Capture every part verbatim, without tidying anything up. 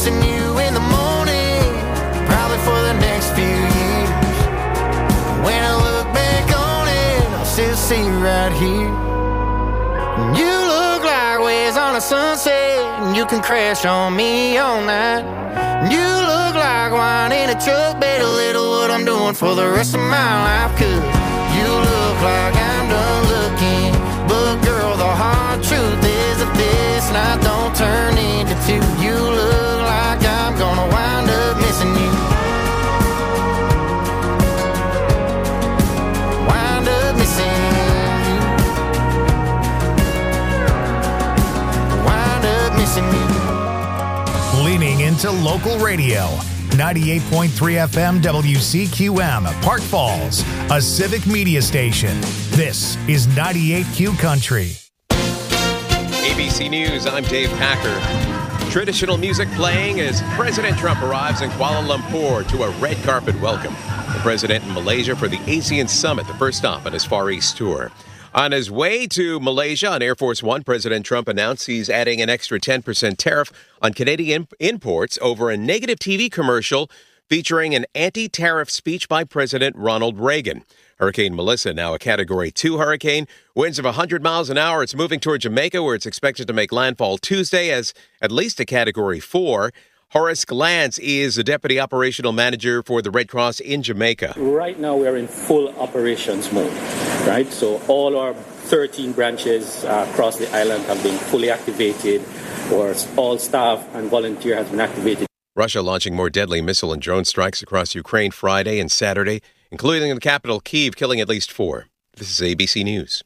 missing you in the morning, probably for the next few years. When I look back on it, I'll still see you right here. You look like waves on a sunset, and you can crash on me all night. You look like wine in a truck, bet a little what I'm doing for the rest of my life. Cause you look like I'm done looking, but girl, the hard truth is if this night don't turn into two, you look like I'm gonna wind up missing you. Wind up missing you. Wind up missing you. Leaning into local radio. ninety-eight point three F M W C Q M, Park Falls, a civic media station. This is ninety-eight Q Country. A B C News, I'm Dave Packer. Traditional music playing as President Trump arrives in Kuala Lumpur to a red carpet welcome. The president in Malaysia for the ASEAN Summit, the first stop on his Far East tour. On his way to Malaysia on Air Force One, President Trump announced he's adding an extra ten percent tariff on Canadian imports over a negative T V commercial featuring an anti-tariff speech by President Ronald Reagan. Hurricane Melissa, now a Category two hurricane. Winds of one hundred miles an hour. It's moving toward Jamaica, where it's expected to make landfall Tuesday as at least a Category four. Horace Glantz is the Deputy Operational Manager for the Red Cross in Jamaica. Right now we are in full operations mode, right? So all our thirteen branches uh, across the island have been fully activated, or all staff and volunteer has been activated. Russia launching more deadly missile and drone strikes across Ukraine Friday and Saturday, including the capital Kyiv, killing at least four. This is A B C News.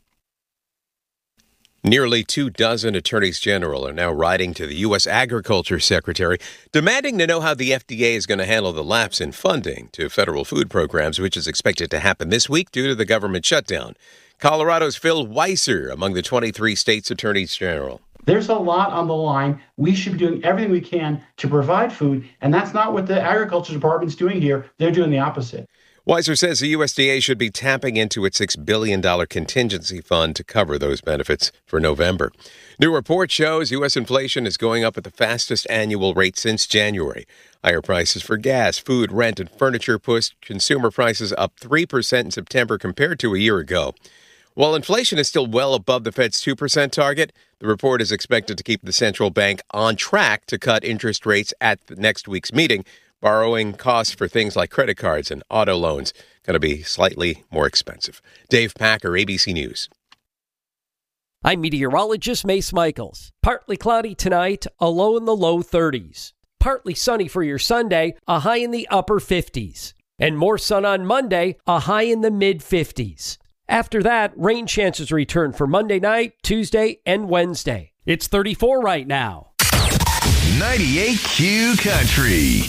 Nearly two dozen attorneys general are now writing to the U S Agriculture Secretary, demanding to know how the F D A is going to handle the lapse in funding to federal food programs, which is expected to happen this week due to the government shutdown. Colorado's Phil Weiser among the twenty-three states' attorneys general. There's a lot on the line. We should be doing everything we can to provide food, and that's not what the Agriculture Department's doing here. They're doing the opposite. Weiser says the U S D A should be tapping into its six billion dollars contingency fund to cover those benefits for November. New report shows U S inflation is going up at the fastest annual rate since January. Higher prices for gas, food, rent, and furniture pushed consumer prices up three percent in September compared to a year ago. While inflation is still well above the Fed's two percent target, the report is expected to keep the central bank on track to cut interest rates at the next week's meeting. Borrowing costs for things like credit cards and auto loans going to be slightly more expensive. Dave Packer, A B C News. I'm meteorologist Mace Michaels. Partly cloudy tonight, a low in the low thirties. Partly sunny for your Sunday, a high in the upper fifties. And more sun on Monday, a high in the mid fifties. After that, rain chances return for Monday night, Tuesday, and Wednesday. It's thirty-four right now. ninety-eight Q Country.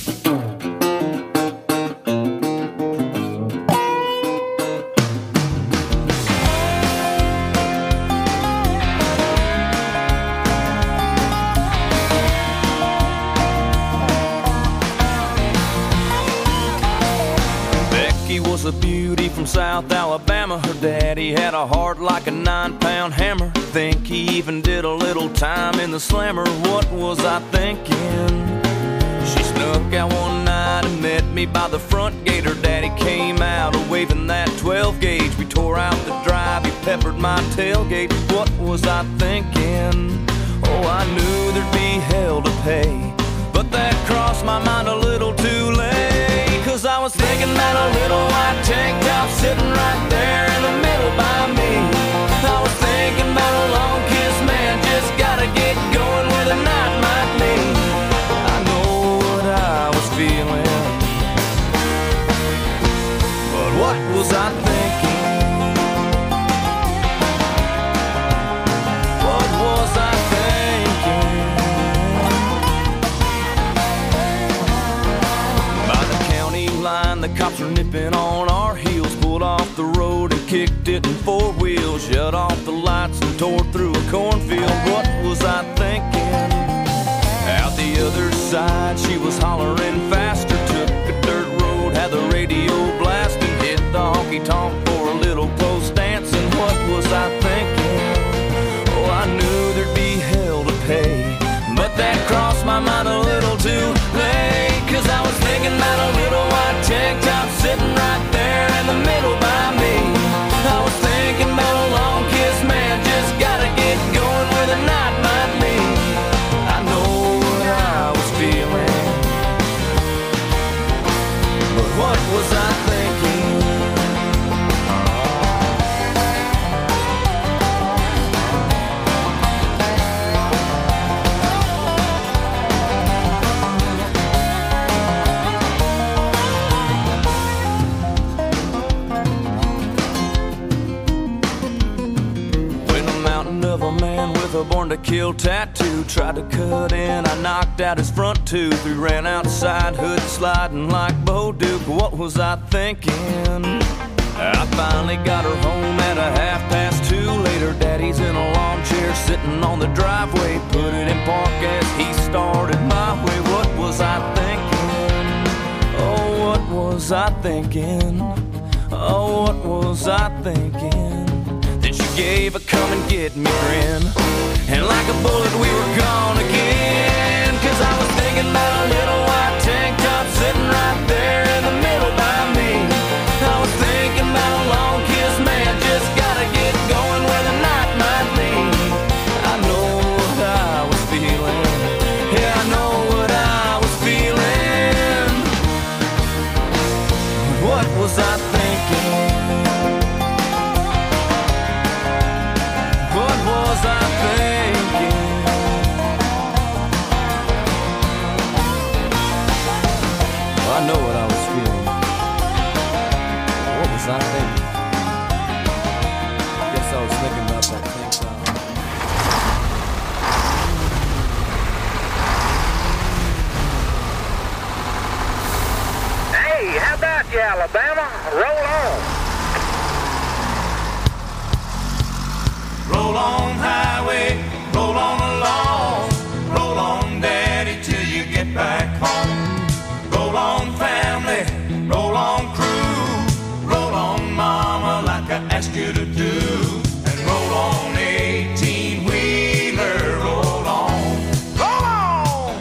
Was a beauty from South Alabama. Her daddy had a heart like a nine-pound hammer. Think he even did a little time in the slammer. What was I thinking? She snuck out one night and met me by the front gate. Her daddy came out waving that twelve gauge. We tore out the drive, he peppered my tailgate. What was I thinking? Oh, I knew there'd be hell to pay, but that crossed my mind a little too late. Cause I was thinking that a little white tank top sitting right there in the middle by me. I was thinking about a long kiss, man, just gotta get going where the night might lead. I know what I was feeling, but what was I thinking? What was I thinking? By the county line, the cops were nipping on our heels, pulled off the road and kicked it in four wheels, shut off the lights and tore through a cornfield. What was I thinking? Out the other side, she was hollering faster, took a dirt road, had the radio blasting, hit the honky-tonk for a little close dancing. What was I thinking? Oh, I knew there'd be hell to pay, but that crossed my mind a little too a born-to-kill tattoo. Tried to cut in, I knocked out his front tooth. We ran outside, hood sliding like Bo Duke. What was I thinking? I finally got her home at a half past two. Later, Daddy's in a lawn chair sitting on the driveway. Put it in park as he started my way. What was I thinking? Oh, what was I thinking? Oh, what was I thinking? Then she gave a come and get me grin, and like a bullet we were gone again. Cause I was thinking about a little white tank top sitting right there in the middle by me. I was thinking about a long kiss, man, just gotta get going where the night might be. I know what I was feeling, yeah, I know what I was feeling. What was I thinking? What was I thinking? I know what I was feeling. What was I thinking? Guess I was thinking about that thing sound. Hey, how about you, Alabama? Roll on. Roll on, highway, roll on along. Roll on, Daddy, till you get back home. Roll on, family, roll on, crew. Roll on, mama, like I asked you to do. And roll on, eighteen-wheeler, roll on. Roll on!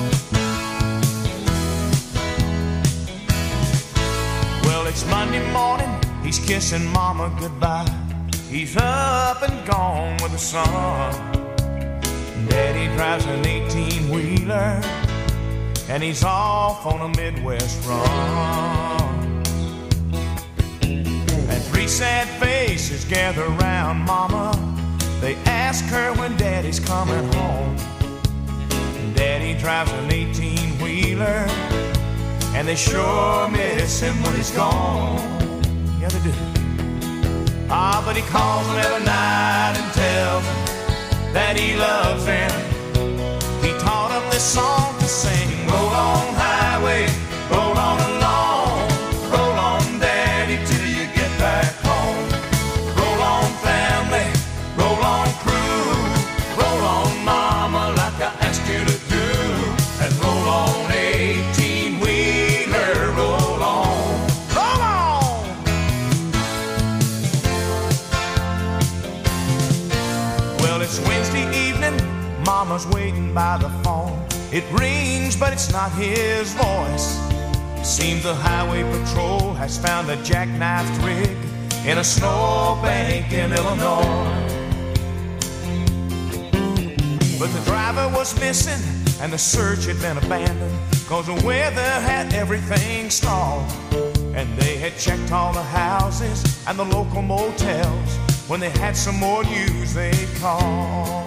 Well, it's Monday morning, he's kissing mama goodbye. He's up and gone with the sun. Daddy drives an eighteen-wheeler, and he's off on a Midwest run. And three sad faces gather around mama. They ask her when Daddy's coming home. And Daddy drives an eighteen-wheeler, and they sure miss him when he's gone. Yeah, they do. Ah, but he calls them every night and tells them that he loves them. He taught them this song to sing. Roll on, highway, roll on along. Roll on, Daddy, till you get back home. Roll on, family, roll on, crew. Roll on, mama, like I asked you to do. And roll on, eighteen-wheeler, roll on. Roll on! Well, it's Wednesday evening, mama's waiting by the phone. It rings, but it's not his voice. Seems the highway patrol has found a jackknifed rig in a snowbank in Illinois. But the driver was missing, and the search had been abandoned, cause the weather had everything stalled. And they had checked all the houses and the local motels. When they had some more news, they'd call.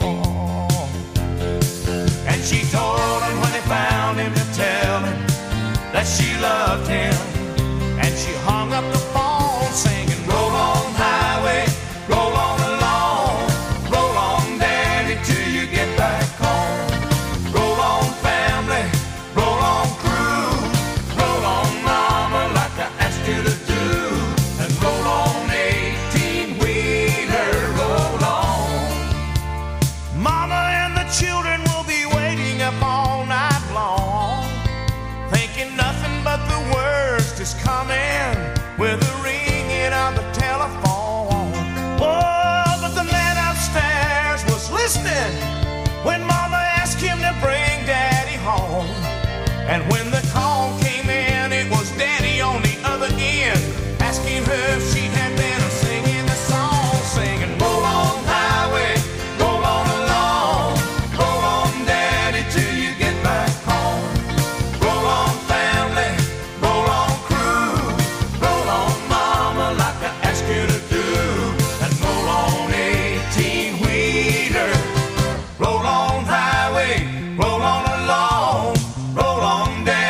And she told him when they found him to tell him that she loved him. And she hung up the phone singing, roll on, highway, roll on along. Roll on, Daddy, till you get back home. Roll on, family, roll on, crew. Roll on, mama, like I asked you to do. And roll on, eighteen-wheeler, roll on. Mama and the children will be waiting up all night long, thinking nothing but the worst is coming with the ringing of the telephone. Oh, but the man upstairs was listening when Mama asked him to bring Daddy home. And when the call came in, it was Daddy on the other end, asking her if she had been singing the song, singing, roll on, highway, roll on along. Roll on, Daddy, till you get back home. Roll on, family, roll on, crew. Roll on, mama, like I asked you to do. And roll on, eighteen-wheeler. Roll on, highway, roll on along. Roll on, Daddy.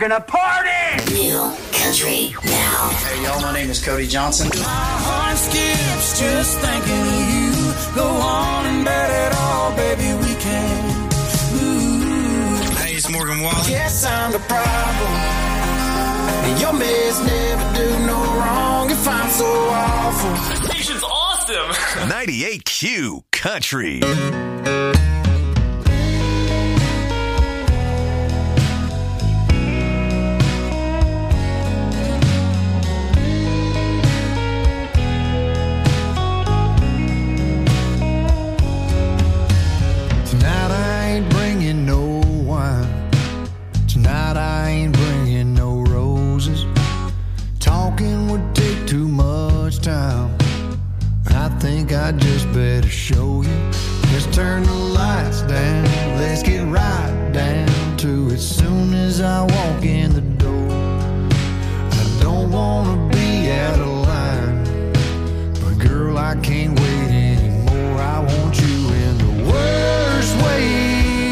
gonna party! New Country Now. Hey y'all, my name is Cody Johnson. My heart skips just thinking of you. Go on and bet it all, baby, we can. Ooh. Hey, it's Morgan Wallen. Guess I'm the problem. And your mess never do no wrong if I'm so awful. This station's awesome. ninety-eight Q Country. Tonight I ain't bringing no roses. Talking would take too much time. I think I just better show you. Let's turn the lights down. Let's get right down to it. Soon as I walk in the door, I don't wanna be out of line, but girl, I can't wait anymore. I want you in the worst way.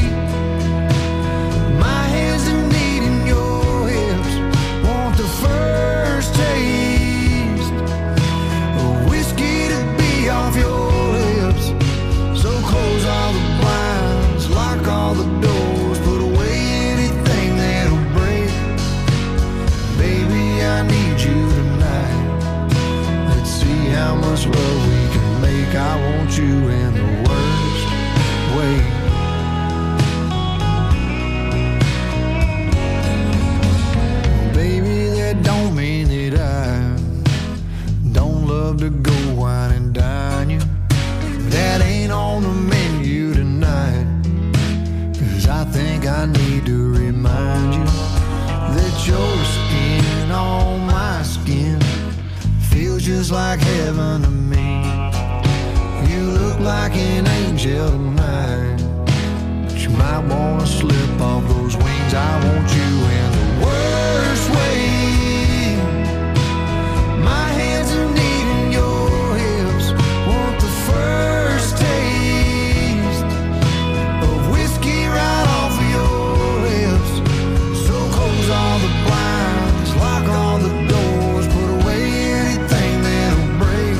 First taste of whiskey to be off your lips. So close all the blinds, lock all the doors, put away anything that'll break. Baby, I need you tonight. Let's see how much love we can make. I want you in the worst way. Don't mean that I don't love to go wine and dine you. That ain't on the menu tonight. Cause I think I need to remind you that your skin on my skin feels just like heaven to me. You look like an angel tonight, but you might wanna slip off those wings. I want you in the worst way. My hands are needing your hips. Want the first taste of whiskey right off of your lips. So close all the blinds, lock all the doors, put away anything that'll break.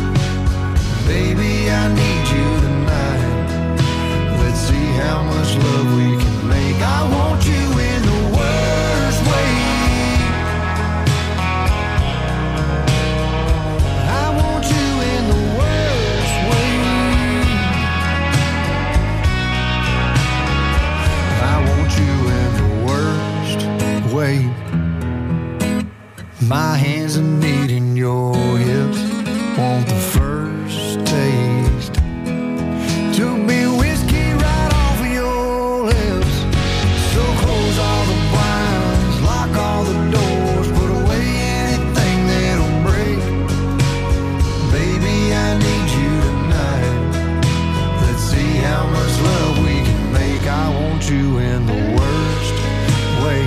Baby, I need you tonight. Let's see how much love we can make. I want you in the worst way. Way. My hands are needing your hips. Want the first taste to be whiskey right off of your lips. So close all the blinds, lock all the doors, put away anything that'll break. Baby, I need you tonight. Let's see how much love we can make. I want you in the worst way.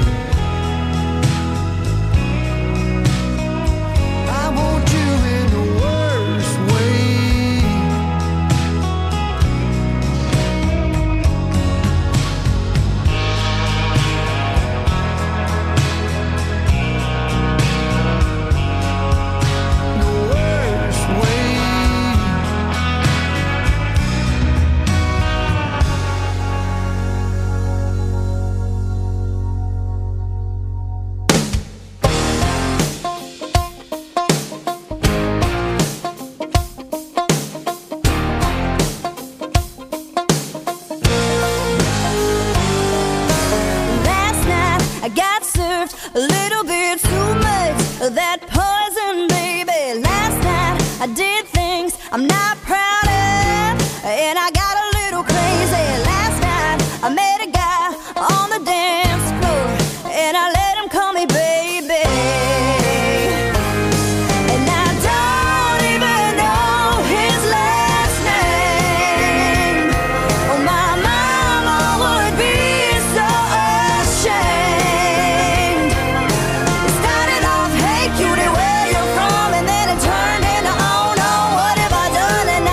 Done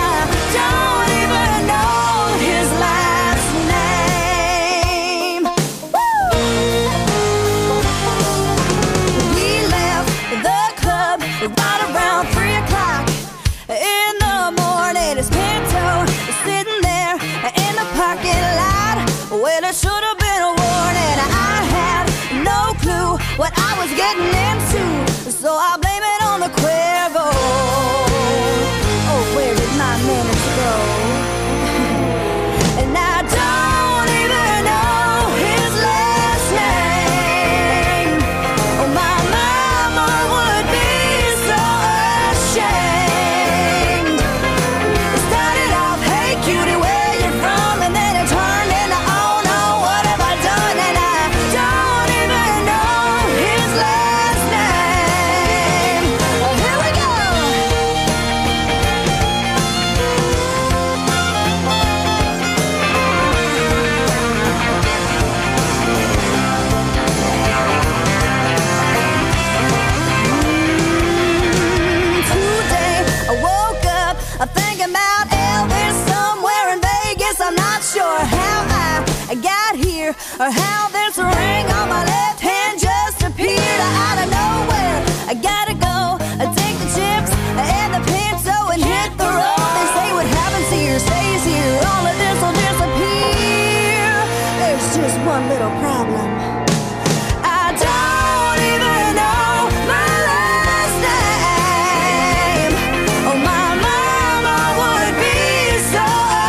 getting into, so I blame it on the Cuervo. Oh, where did my manners go? And I don't even know his last name. Oh, my mama would be so ashamed. It started off, hey cutie, where you from? And then it turned into, oh no, what have I done? And I don't even know his last name. Oh, here we go. Today I woke up, I'm thinking about Elvis somewhere in Vegas. I'm not sure how I got here or how this ring on my left hand just appeared out of nowhere. I gotta go, I take the chips and the pencil and hit the road. They say what happens here stays here, all of this will disappear. There's just one little problem. I don't even know my last name. Oh, my mama would be so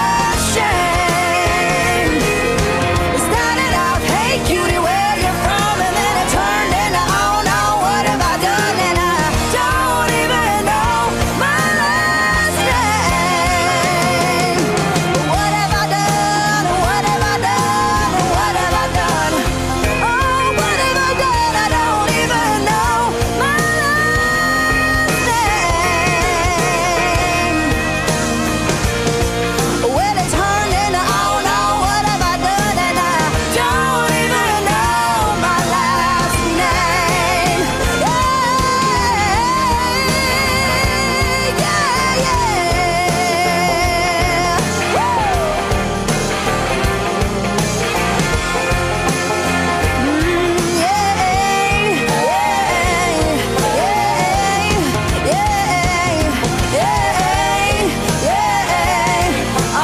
ashamed. It started out, hey cutie, where you from? And then it turned into, oh no, what have I done? And I don't even know my last name. What have I done? What have I done? What have I done? Oh, what have I done? I don't even know my last name. Well, it turned into, oh no, what have I done? And I don't even know my last name. Yeah, yeah, yeah. Mm, yeah, yeah, yeah, yeah, yeah.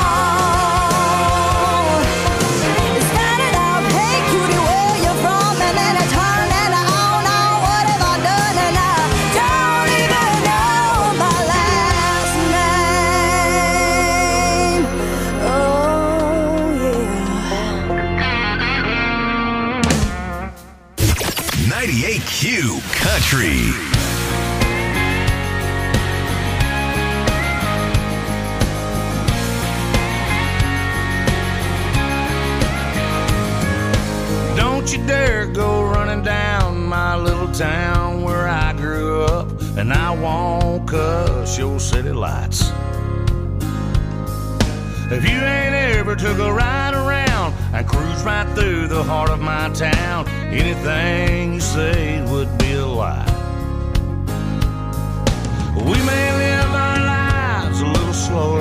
Oh, it started out, hey cutie, where you from? And then it turned into, oh no, what have I done? And I don't even know my last name. Oh, yeah. ninety-eight Q Country. Don't you dare go running down my little town where I grew up, and I won't cuss your city lights. If you ain't ever took a ride around and cruise right through the heart of my town, anything you say would be a lie. We may live our lives a little slower,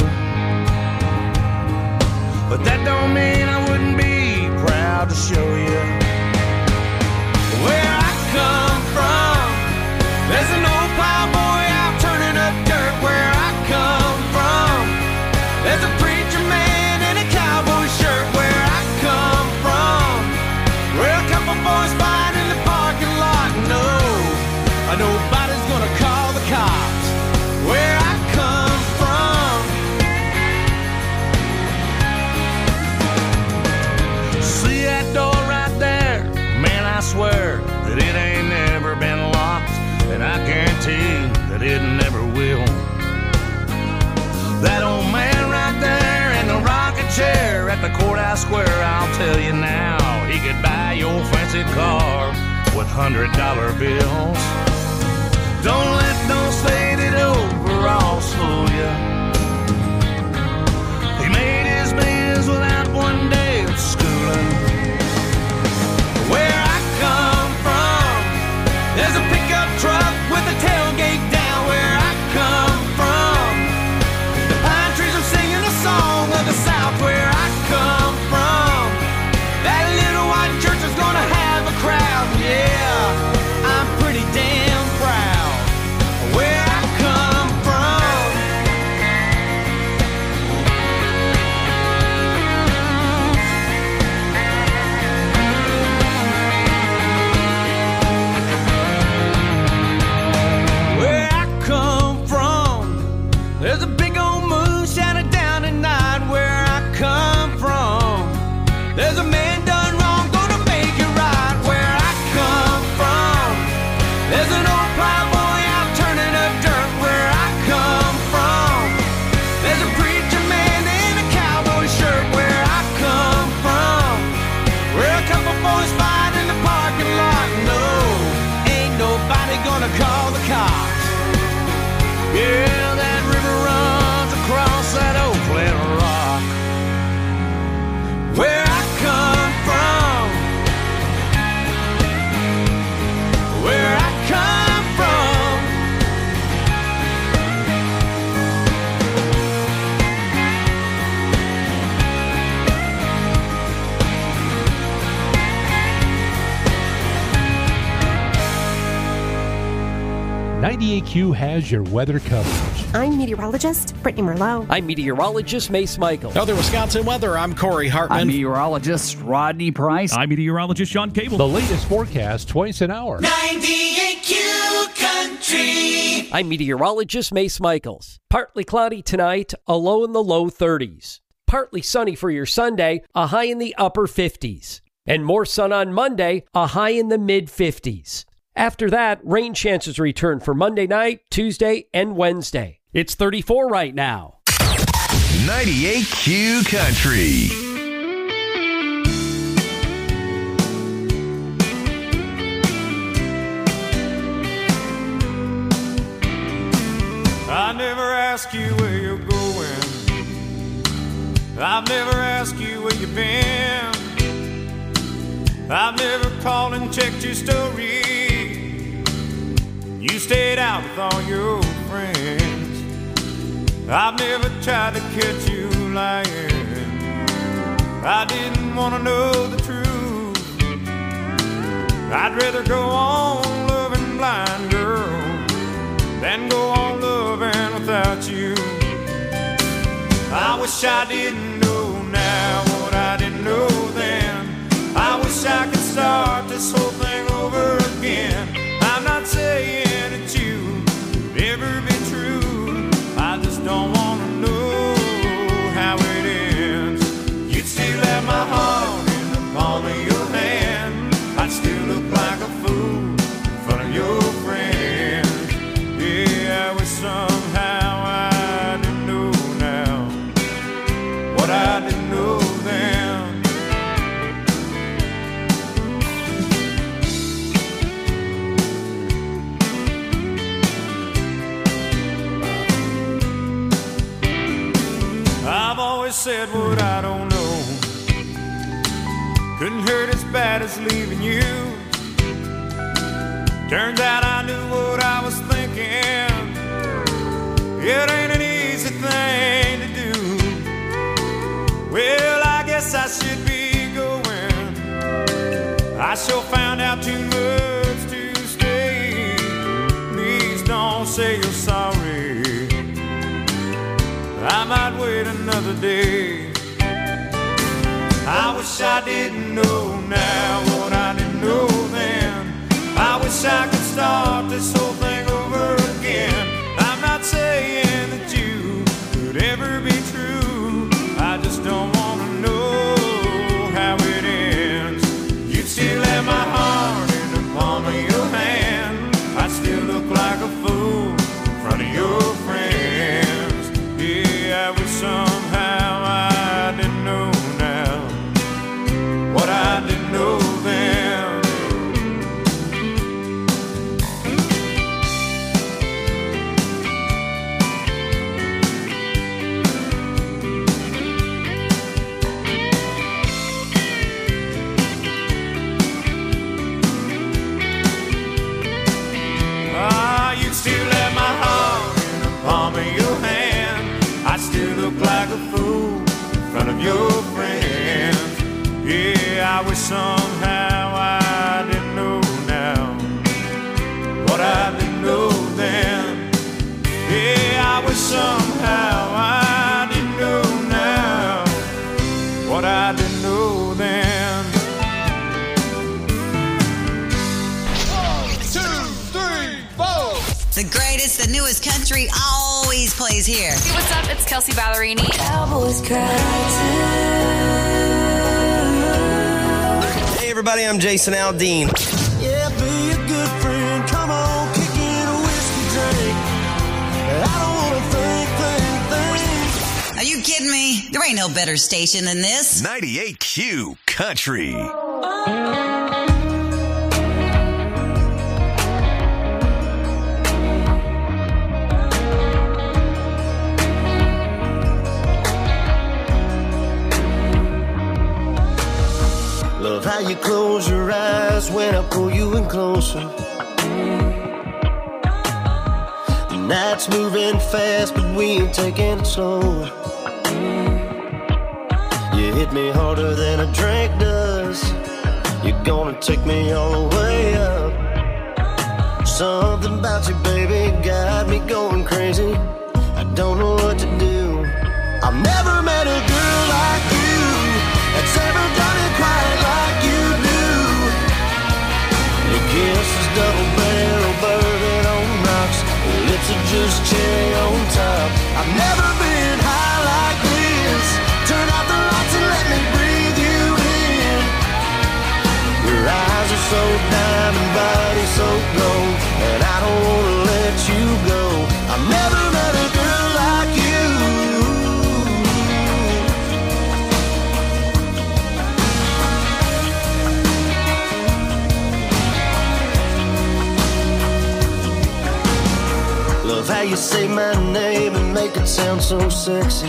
but that don't mean I wouldn't be proud to show you where I come from. There's an old plowboy out turning up dirt where I come from. There's a preacher man in a cowboy shirt where I come from. Where a couple boys fight in the parking lot. No, nobody's gonna call the cops where I come from. See that door right there? Man, I swear that it ain't never been locked, and I guarantee that it never will. That old man right there in the rocking chair at the courthouse square, I'll tell you now, he could buy your fancy car with hundred dollar bills. Don't let those faded overalls fool you. He made his bills without one day of schooling. Where I come from, there's a pickup truck with a tailgate down where I come from. The pine trees are singing a song of the South where I come from. That little white church is gonna have a crowd, yeah, I'm pretty damn proud where I ninety-eight Q has your weather coverage. I'm meteorologist Brittany Merlot. I'm meteorologist Mace Michaels. Other Wisconsin weather, I'm Corey Hartman. I'm meteorologist Rodney Price. I'm meteorologist Sean Cable. The latest forecast twice an hour. ninety-eight Q Country. I'm meteorologist Mace Michaels. Partly cloudy tonight, a low in the low thirties. Partly sunny for your Sunday, a high in the upper fifties. And more sun on Monday, a high in the mid fifties. After that, rain chances return for Monday night, Tuesday, and Wednesday. It's thirty-four right now. ninety-eight Q Country. I never ask you where you're going. I've never asked you where you've been. I've never called and checked your story. You stayed out with all your friends. I've never tried to catch you lying. I didn't want to know the truth. I'd rather go on loving blind, girl, than go on loving without you. I wish I didn't know now what I didn't know then. I wish I could start this whole thing over again. I'm not saying that you could ever be true. I just don't want to know how it ends. You'd still have my heart in the palm of your hand. I'd still look like a fool in front of your friends. Yeah, I wish somehow I didn't know now what I didn't know then. I've always said what I don't know couldn't hurt as bad as leaving you. Turns out I knew what I was thinking. It ain't an easy thing to do. Well, I guess I should be going. I sure found out too much to stay. Please don't say you're sorry. I might wait another day. I wish I didn't know now what I didn't know then. I wish I could start this whole thing over again. I'm not saying that you could ever be true. I just don't want to know how it ends. You'd still have my heart in the palm of your hand. I'd still look like a fool in front of your friends. Yeah, I wish somehow I didn't know now what I didn't know then. Ah, you still have my heart in the palm of your hand. I still look like a fool in front of your friends. Yeah, I wish somehow I didn't know now what I didn't know then. Yeah, I wish somehow I didn't know now what I didn't know then. One, two, three, four. The greatest, the newest country always plays here. Hey, what's up? It's Kelsey Ballerini. Cowboys cry Hey everybody, I'm Jason Aldean. Yeah, be a good friend. Come on, kick in a whiskey drink. I don't want to think, think, think. Are you kidding me? There ain't no better station than this. ninety-eight Q Country. Love how you close your eyes when I pull you in closer. The night's moving fast, but we ain't taking it slow. You hit me harder than a drink does. You're gonna take me all the way up. Something about you, baby, got me going crazy. I don't know what to do. I've never met a girl like you that's ever done it quite like you do. Your kiss is double barrel bourbon on rocks. Your lips are just cherry on top. I've never been high like this. Turn out the lights and let me breathe you in. Your eyes are so diamond, body so gold, and I don't want to let you go. I've never met a girl like you. Love how you say my name and make it sound so sexy.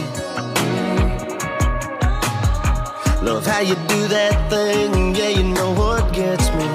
Love how you do that thing, yeah, you know what gets me.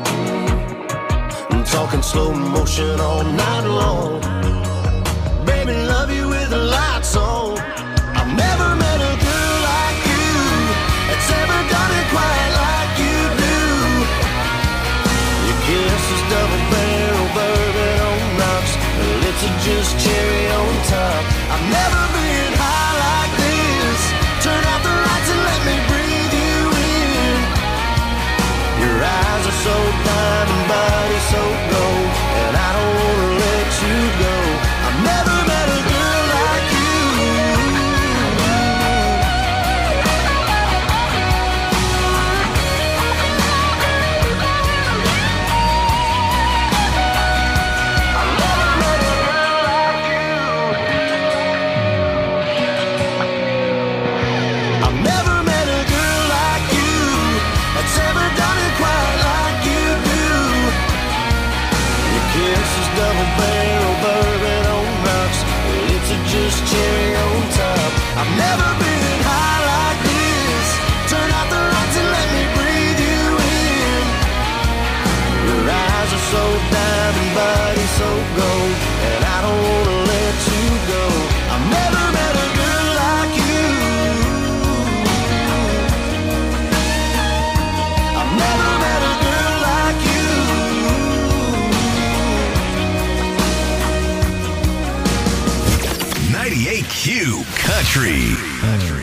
I'm talking slow motion all night long. Baby, love you with the lights on. I've never met a girl like you that's ever done it quite like you do. Your kiss is double barrel bourbon on rocks. Your lips are just cherry on top. I've never been high like this. Turn out the lights and let me breathe you in. Your eyes are so diamond, body so gold, and I don't want to let you go. I've never met a girl like you. I've never met a girl like you. I've never met a girl like you that's ever done it quite like you do. Your kiss is double barrel bourbon on rocks. Your lips are just cherry on top. I've never been high like this. Turn out the lights and let me breathe you in. Your eyes are so diamond, body so gold, and I don't want to let you go. I've never met a girl like you. I've never met a girl like you. ninety-eight Q Country. Country.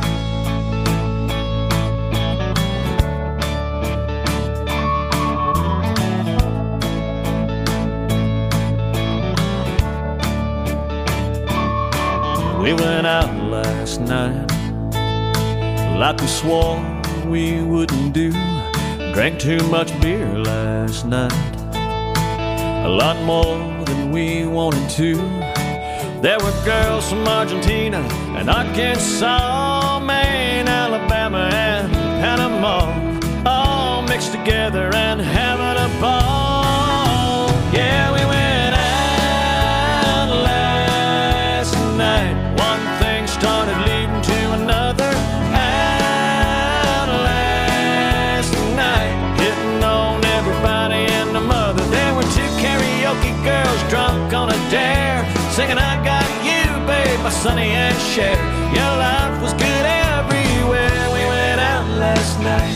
We went out last night like we swore we wouldn't do. Drank too much beer last night, a lot more than we wanted to. There were girls from Argentina and Arkansas, Maine, Alabama, and Panama, all mixed together and having a ball. Yeah, we went out last night. One thing started leading to another. Out last night, hitting on everybody and the mother. There were two karaoke girls drunk on a dare, singing I Got You, babe, by Sonny and Cher. Your life was good everywhere. We went out last night.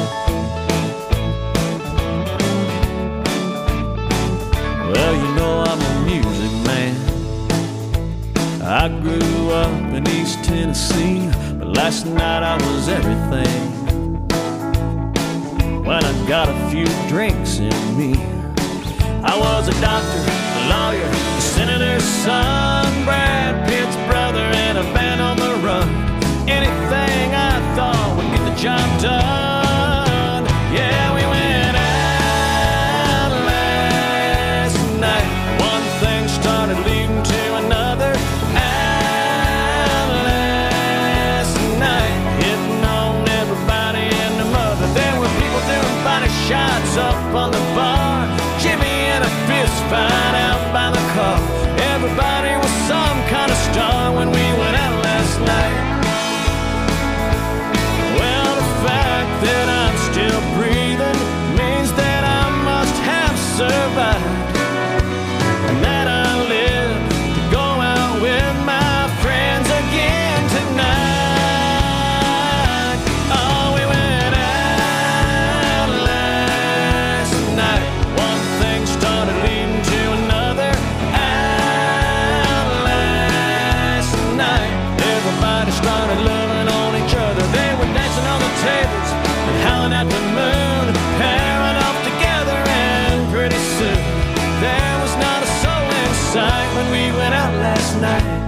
Well, you know I'm a music man. I grew up in East Tennessee, but last night I was everything. When I got a few drinks in me, I was a doctor, a lawyer, a senator's son, Brad Pitt's brother, and a band on the run. Anything I thought would get the job done. Yeah, we went out last night. One thing started leading to another. Out last night, hitting on everybody and the mother. There were people doing body shots up on the bar, Jimmy and a fist fight out by the car. Everybody was night.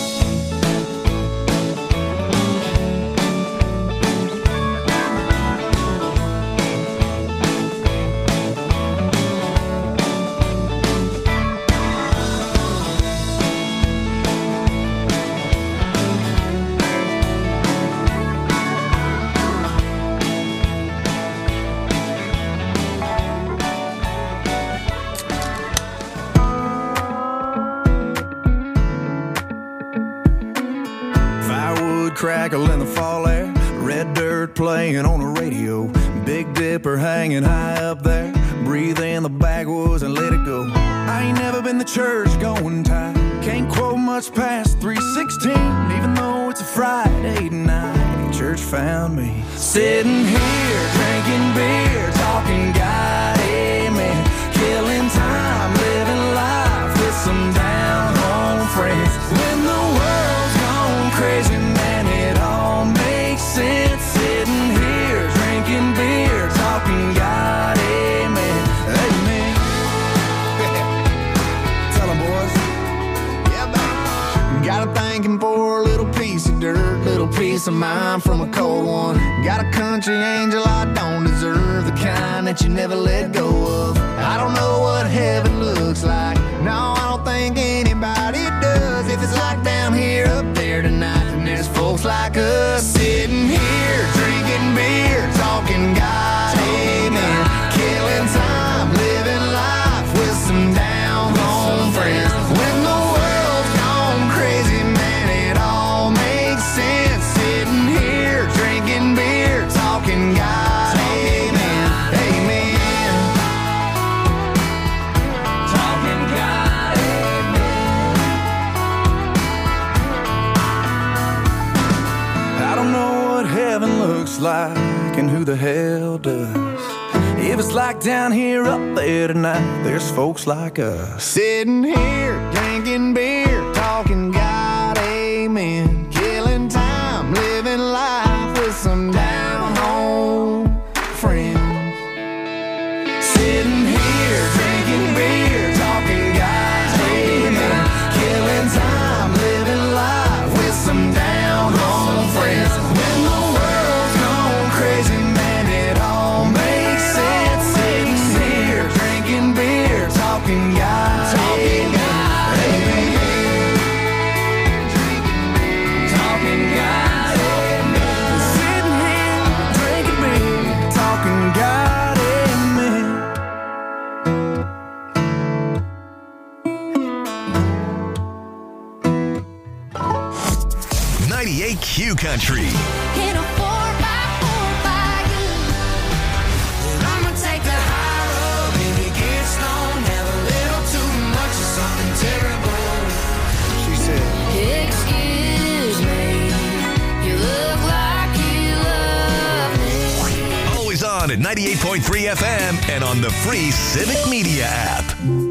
Crackle in the fall air, red dirt playing on the radio, Big Dipper hanging high up there, breathe in the backwoods and let it go. I ain't never been to church going tight, can't quote much past three sixteen, even though it's a Friday night. Church found me sitting here drinking beer, talking God, amen, killing time, living life with some down home friends. When the world's gone crazy, man, it all makes sense. Sitting here drinking beer, talking God, amen, amen. Tell 'em, boys. Yeah, baby. Got a thanking for a little piece of dirt, little piece of mind from a cold one. Got a country angel I don't deserve, the kind that you never let go of. I don't know what heaven looks like, no, I don't think anybody does. If it's like down here, up there tonight, then there's folks like us sitting here drinking beer, talking God, amen, killing time, living life with some down home friends. When the world's gone crazy, man, it all makes sense. Sitting here drinking beer, talking God, amen, amen, talking God, amen. I don't know what heaven looks like and who the hell does. If it's like down here, up there tonight, there's folks like us sitting here drinking beer, talking God, amen, killing time, living life with some down home friends. Sitting here drinking beer, talking God, amen, killing time, living life with some down home friends. When the world's gone crazy, man, it all makes sense. Sitting here drinking beer, talking God, talking God, amen, talking God, amen. Sitting here drinking beer, talking God, amen. ninety-eight Q Country. In a four by four by you. I'ma take the high road, baby, get stoned, have a little too much of something terrible. She said, Excuse me, you look like you love me. Always on at ninety-eight point three F M and on the free Civic Media app.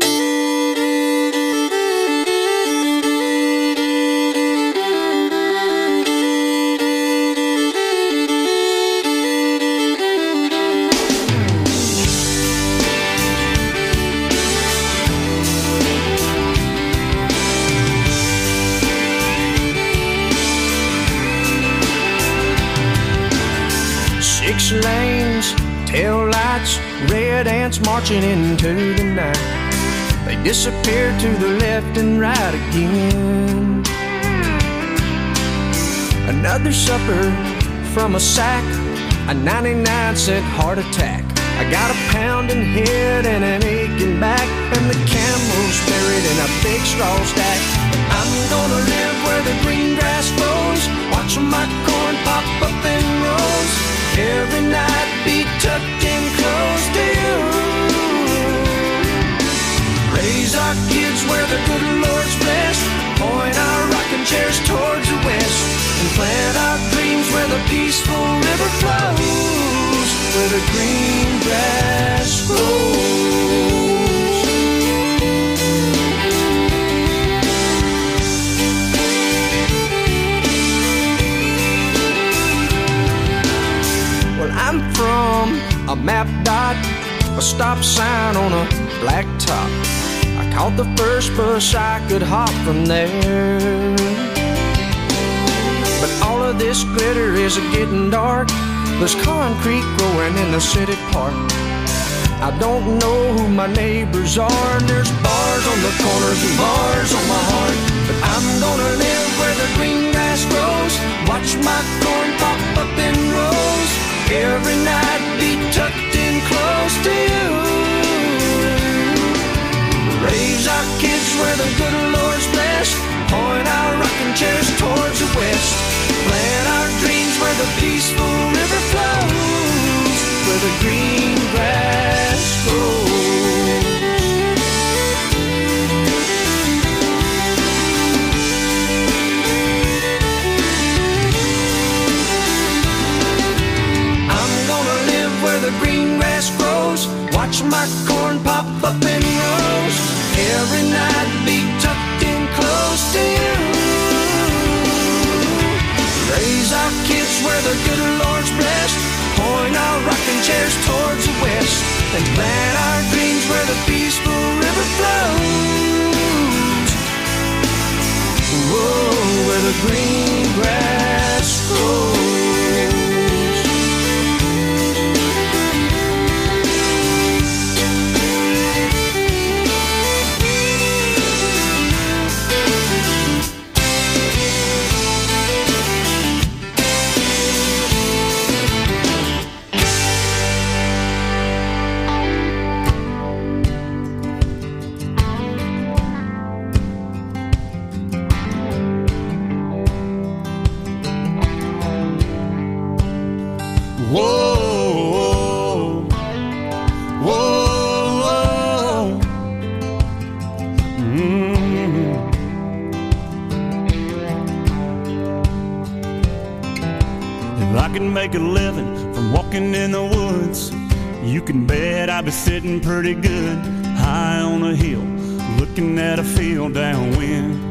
Six lanes, tail lights, red ants marching into the night. They disappear to the left and right again. Another supper from a sack, a ninety-nine cent heart attack. I got a pounding head and an aching back, and the camel's buried in a big straw stack. I'm gonna live where the green grass grows, watching my corn pop up in rows. Every night be tucked in close to you. Raise our kids where the good Lord's blessed, point our rocking chairs towards the west, and plant our dreams where the peaceful river flows, where the green grass grows. Well, I'm from a map dot, a stop sign on a black top. I caught the first bus I could hop from there. But all of this glitter is getting dark. There's concrete growing in the city park. I don't know who my neighbors are. There's bars on the corners and bars on my heart. But I'm gonna live where the green grass grows. Watch my corn pop up in rows. Every night be tucked in close to you. Raise our kids where the good Lord's blessed. Point our rocking chairs towards the west. Plant our dreams where the peaceful river flows. Where the green grass grows. I'm gonna live where the green grass grows. Watch my corn pop up in rows. Every night be tucked in close to you. Raise our kids where the good Lord's blessed. Point our rocking chairs towards the west. And plant our dreams where the peaceful river flows. Whoa, where the green grass grows. Whoa, whoa, whoa. Mm. If I can make a living from walking in the woods, you can bet I'd be sitting pretty good high on a hill, looking at a field downwind.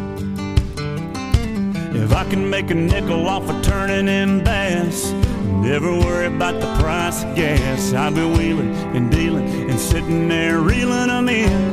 If I can make a nickel off of turning in bass, never worry about the price of gas, I'll be wheeling and dealing and sitting there reeling them in.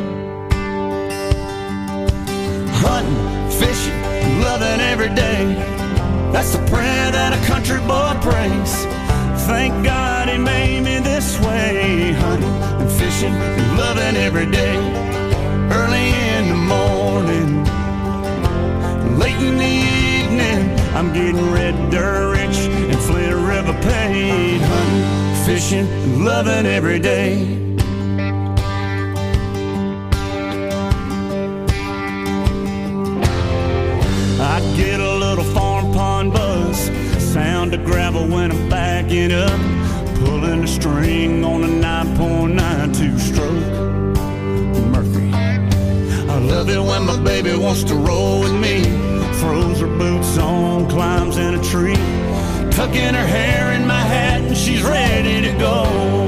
Hunting, fishing, loving every day, that's the prayer that a country boy prays. Thank God he made me this way. Hunting and fishing and loving every day. Early in the morning, late in the evening, I'm getting red dirt rich and Flint River paid. Hunting, fishing, and loving every day. I get a little farm pond buzz, sound of gravel when I'm backing up, pulling the string on a nine point nine two stroke Murphy. I love it when my baby wants to roll with me, throws her boots on, climbs in a tree, tucking her hair in my hat and she's ready to go.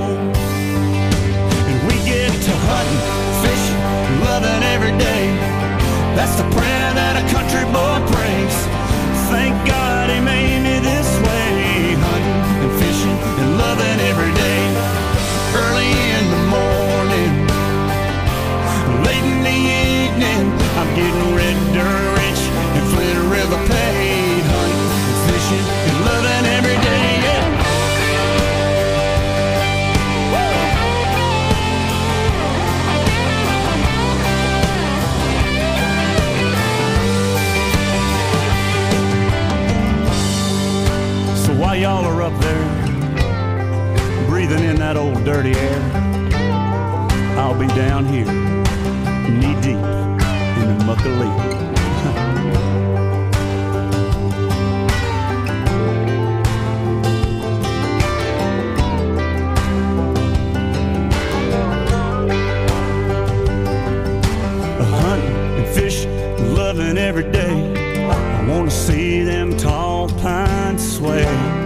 And we get to hunting, fishing, loving every day, that's the prayer that a country boy prays. Thank God he made me this way. Hunting and fishing and loving every day. Early in the morning, late in the evening, I'm getting red dirt rich and Flint River paid. Hunting and fishing and loving every day, yeah. So while y'all are up there breathing in that old dirty air, I'll be down here knee deep in the muck of leaf. Loving every day, I want to see them tall pines sway.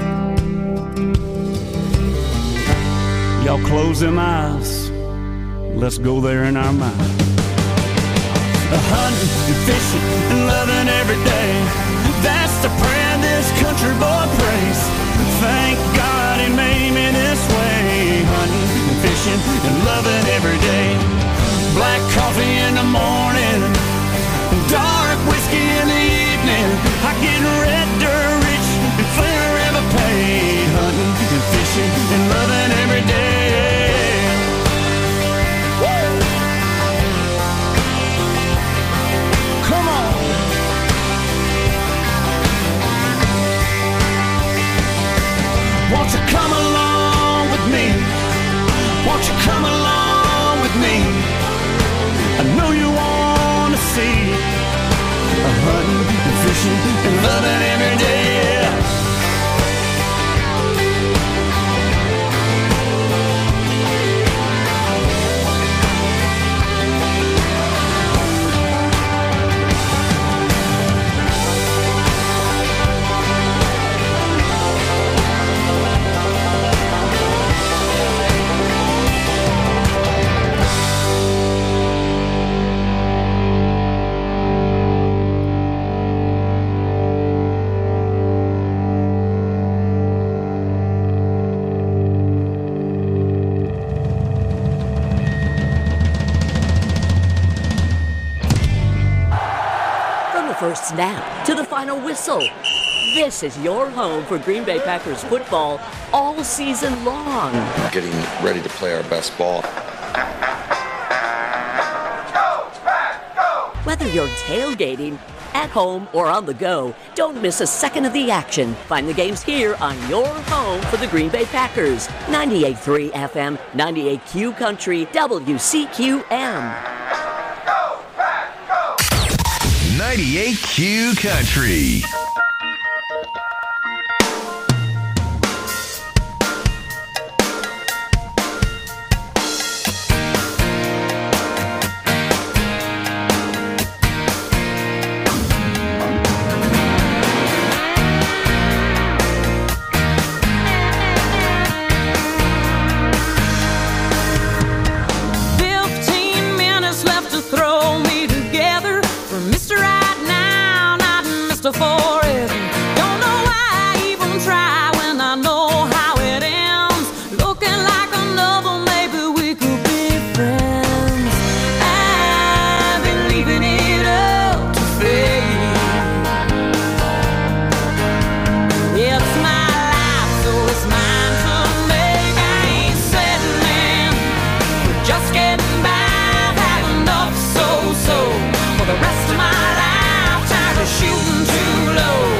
Y'all close them eyes, let's go there in our mind. Hunting and fishing and loving every day, that's the prayer this country boy prays. Thank God he made me this way. Hunting and fishing and loving every day, black coffee and morning, dark whiskey in the evening. I get red dirt rich and flavor ever paid, hunting and fishing and loving every day. Woo! Come on. Won't you come along with me? Won't you come along with me? I know you want to see a hunting and fishing and loving every day. First snap to the final whistle. This is your home for Green Bay Packers football all season long. Getting ready to play our best ball. Whether you're tailgating, at home, or on the go, don't miss a second of the action. Find the games here on your home for the Green Bay Packers. ninety-eight point three F M, ninety-eight Q Country, W C Q M. ninety-eight Q Country. Fifteen minutes left to throw me together from Mister Right Now, not Mister Forever. Don't know why I even try when I know how it ends. Looking like a novel, maybe we could be friends. I've been leaving it up to fate. It's my life, so it's mine to make. I ain't settling for just getting by. I've had enough so-so for the rest of my life. Tired of shooting too low.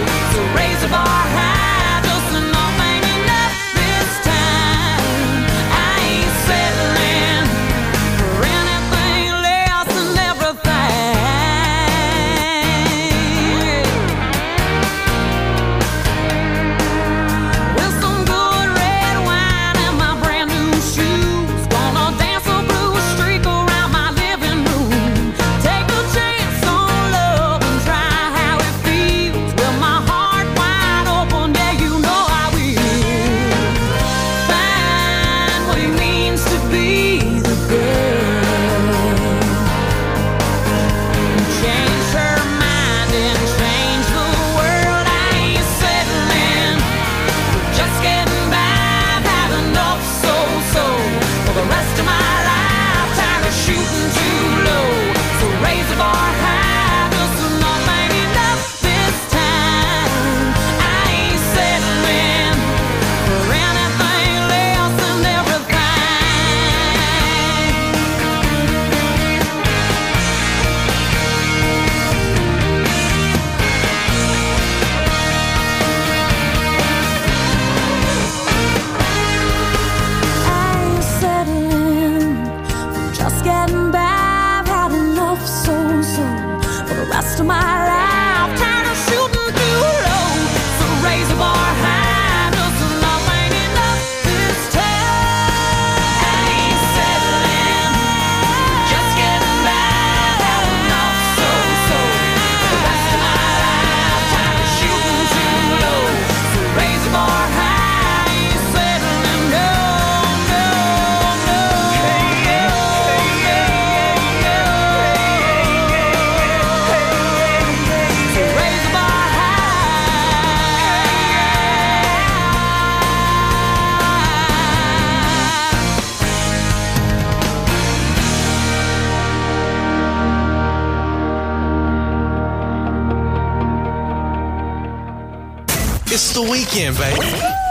It's the weekend, baby.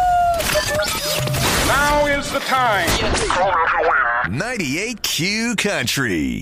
Now is the time. ninety-eight Q Country.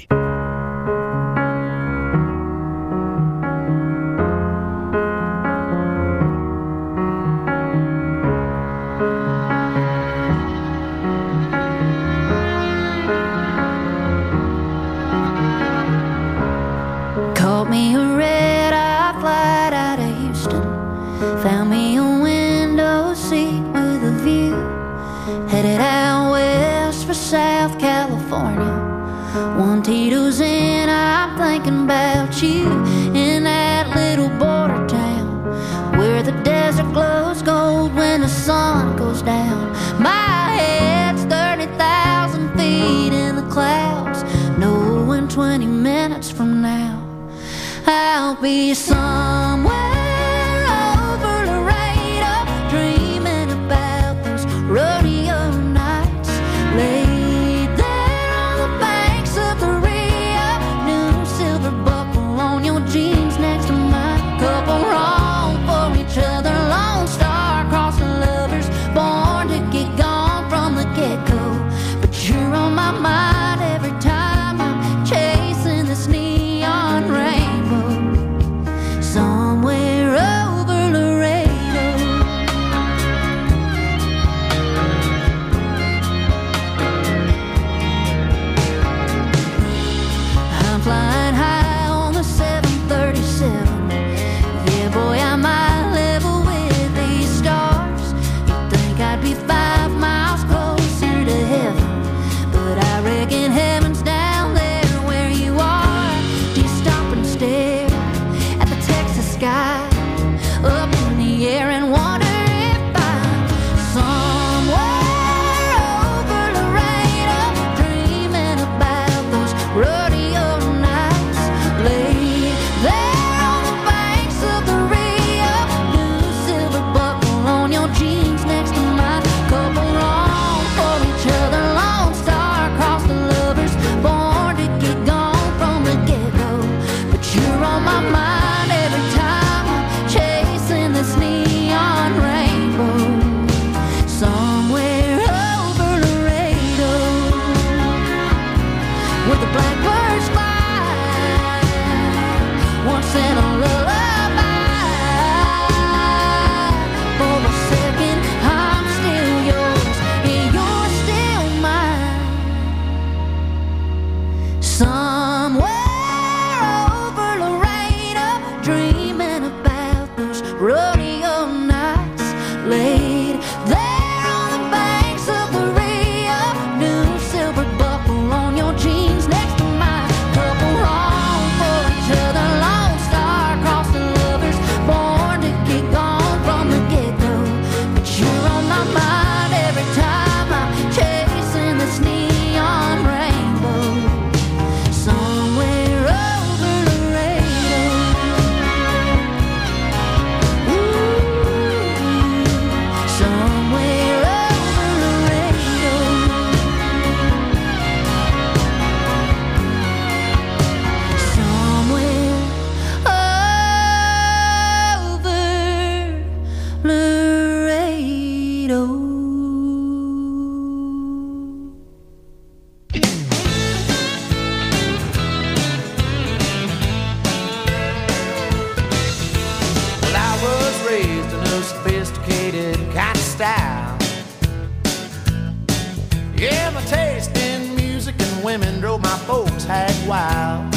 Caught me a red-eye flight out of Houston. Found me a window seat with a view. Headed out west for South California. One Tito's in, I'm thinking about you. In that little border town where the desert glows gold when the sun goes down. My head's thirty thousand feet in the clouds, knowing twenty minutes from now I'll be somewhere over Laredo, dreaming about those rodeo nights. Laid there on the banks of the Rio, new silver buckle on your jeans next to mine. Couple wrong for each other, lone star across the lovers, born to get gone from the get-go. But you're on my mind every time I'm chasing this neon rainbow. Somewhere over Laredo. I'm flying high on the seven thirty-seven. Yeah, boy, I might level with these stars. You'd think I'd be five miles closer to heaven, but I reckon heaven's down there where you are. Do you stop and stare at the Texas sky up in the air and wonder if I'm somewhere over Laredo, dreaming about those rodeo nights. Laid there on the banks of the Rio, new silver buckle on your jeans next to mine. Couple wrong for each other, lone star across the lovers, born to get gone from the get-go. But you're on my mind every time I'm chasing this neon rainbow. Somewhere over Laredo, where the blackbirds fly, once in a lullaby. For a second I'm still yours, and you're still mine. Somewhere over Laredo, dreaming about those rodeo nights. Laid there on the banks of the Rio, new silver buckle on your jeans next to mine. Couple wrong for each other, lone star across the lovers, born to get gone from the get-go. But you're on my mind every time I'm chasing this neon rainbow. Somewhere over Laredo. Ooh, somewhere over Laredo. Somewhere over Laredo. Well, I was raised in a sophisticated kind of style. Yeah, my taste in music and women drove my folks hag wild.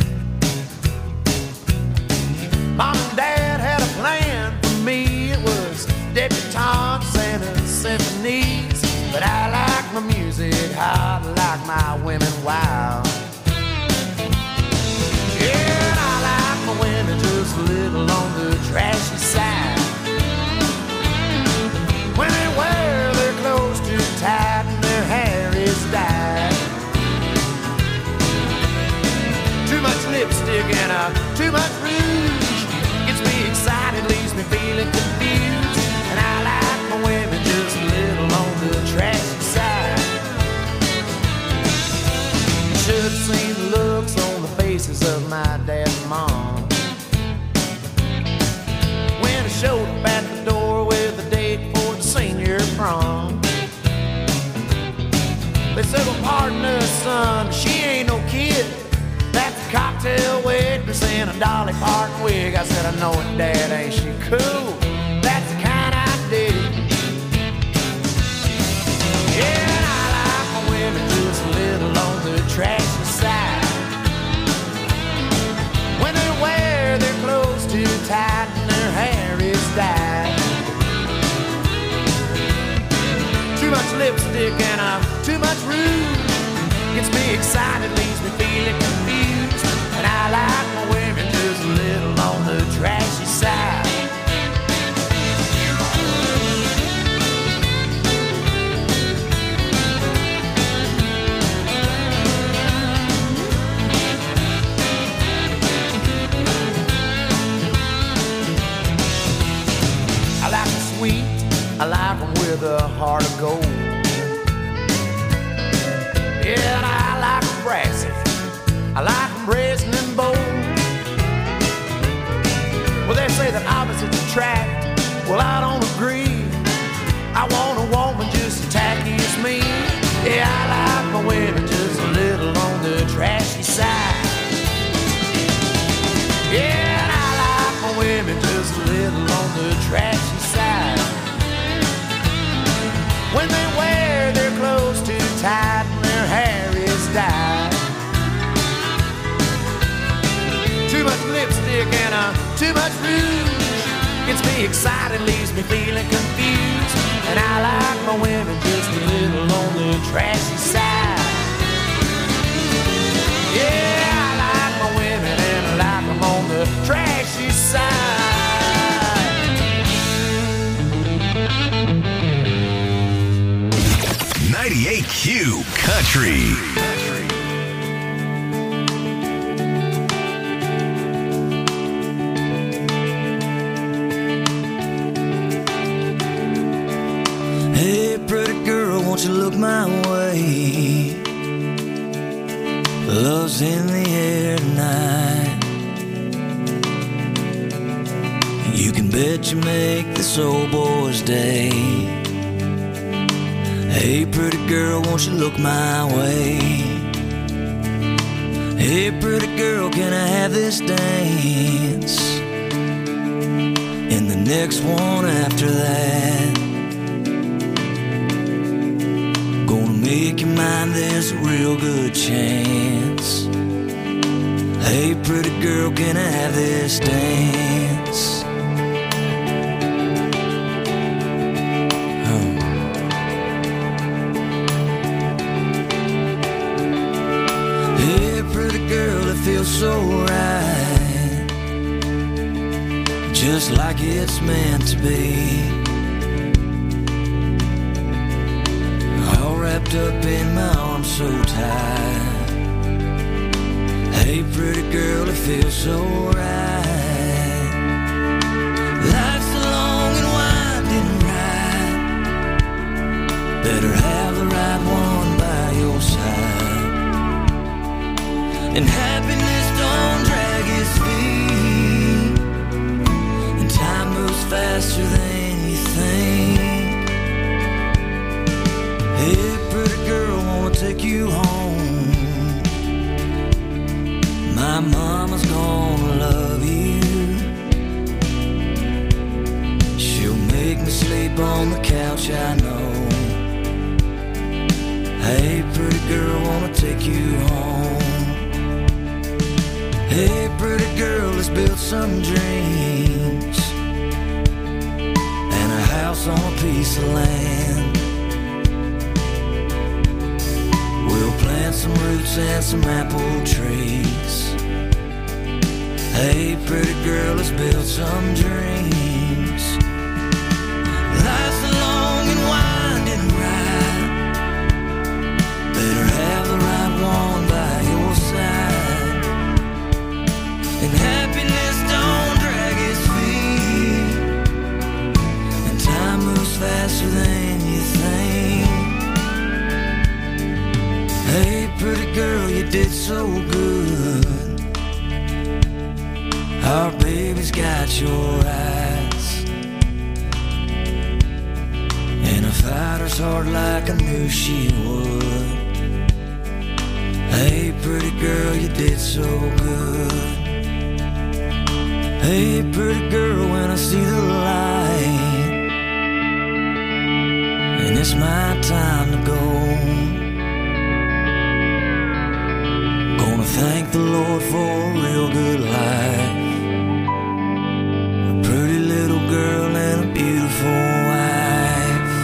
Mom and Dad had a plan for me. It was debutantes and a symphonies. But I like my music hot, like my women wild. Yeah, and I like my women just a little on the trashy side. When they wear their clothes too tight and their hair is dyed. Too much lipstick and uh, too much rouge gets me excited, leaves me feeling confused. And I like my women just a little on the trashy side. Should have seen the looks on the faces of my dad and mom when I showed from. They said, well, pardon us, son, she ain't no kid. That's a cocktail waitress in a Dolly Parton wig. I said, I know it, Dad, ain't she cool? That's the kind I dig. Yeah, and I like my women just a little on the trashy side. When they wear their clothes too tight and their hair is dyed. Too much lipstick and uh, too much rouge gets me excited, leaves me feeling confused. And I like my women just a little on the trashy side. I like them sweet, I like them with a heart of gold. Yeah, and I like them brassy, I like them brazen and bold. Well, they say that opposites attract, well, I don't agree. I want a woman just as tacky as me. Yeah, I like my women just a little on the trashy side. Yeah, and I like my women just a little on the trashy side. When they wear their clothes too tight and their hair is dyed. Too much lipstick and uh, too much rouge gets me excited, leaves me feeling confused. And I like my women just a little on the trashy side. Yeah, I like my women and I like them on the trashy side. ninety-eight Q Country. Hey, pretty girl, won't you look my way? Love's in the air tonight. You can bet you make this old boy's day. Hey, pretty girl, won't you look my way? Hey, pretty girl, can I have this dance? And the next one after that. Gonna make you mine, there's a real good chance. Hey, pretty girl, can I have this dance? Feels so right, just like it's meant to be. All wrapped up in my arms so tight. Hey, pretty girl, it feels so right. Life's a long and winding ride. Better have the right one by your side. And happiness don't drag its feet, and time moves faster than you think. Hey, pretty girl, wanna take you home. My mama's gonna love you. She'll make me sleep on the couch, I know. Hey, pretty girl, wanna take you home. Hey, pretty girl, let's build some dreams and a house on a piece of land. We'll plant some roots and some apple trees. Hey, pretty girl, let's build some dreams. Life's a long and winding ride. Better have the right one by your side. And happiness don't drag its feet, and time moves faster than you think. Hey, pretty girl, you did so good. Our baby's got your eyes, and if I water's hard like I knew she would. Hey, pretty girl, you did so good. Hey, pretty girl, when I see the light, and it's my time to go, gonna thank the Lord for a real good life, a pretty little girl and a beautiful wife.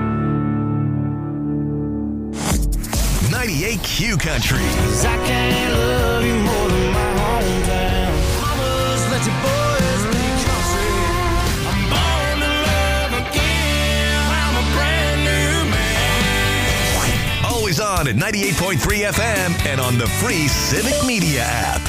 ninety-eight Q Country. 'Cause I can't love you more than my hometown. Mamas, let your boys be country. I'm born to love again. I'm a brand new man. Always on at ninety-eight point three F M and on the free Civic Media app.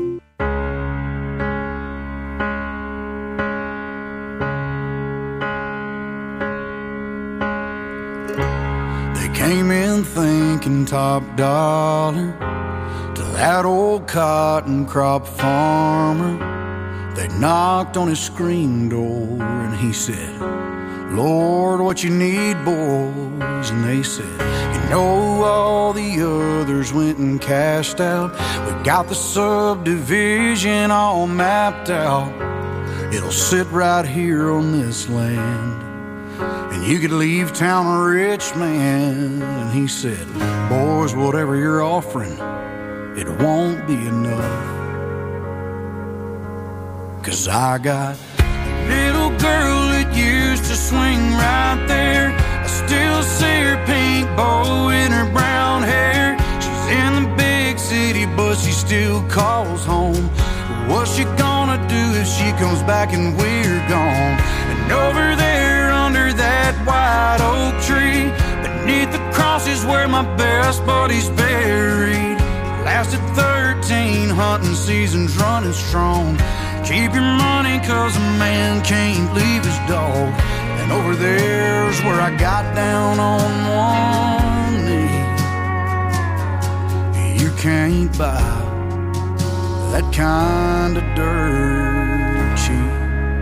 Came in thinking top dollar to that old cotton crop farmer. They knocked on his screen door and he said, Lord, what you need, boys? And they said, you know, all the others went and cashed out. We got the subdivision all mapped out. It'll sit right here on this land, and you could leave town a rich man. And he said, boys, whatever you're offering, it won't be enough. 'Cause I got a little girl that used to swing right there. I still see her pink bow in her brown hair. She's in the big city, but she still calls home. What's she gonna do if she comes back and we're gone? And over there under that white oak tree, beneath the cross is where my best buddy's buried. Lasted thirteen hunting seasons running strong. Keep your money 'cause a man can't leave his dog. And over there's where I got down on one knee. You can't buy that kind of dirt cheap.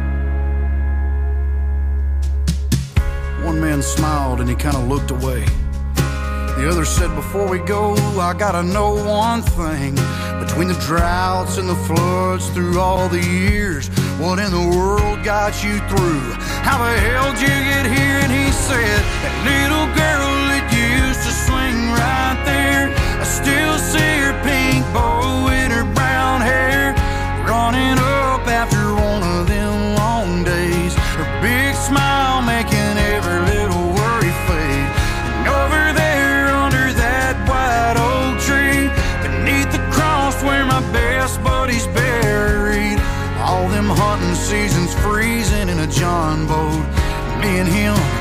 One man smiled and he kind of looked away. The other said, before we go, I gotta know one thing. Between the droughts and the floods through all the years, what in the world got you through? How the hell did you get here? And he said, that little girl that used to swing right there, I still see her pink bow in her brown hair, running up after one of them long days, her big smile making every little worry fade. And over there under that white oak tree, beneath the cross where my best buddy's buried, all them hunting seasons freezing in a John boat, me and him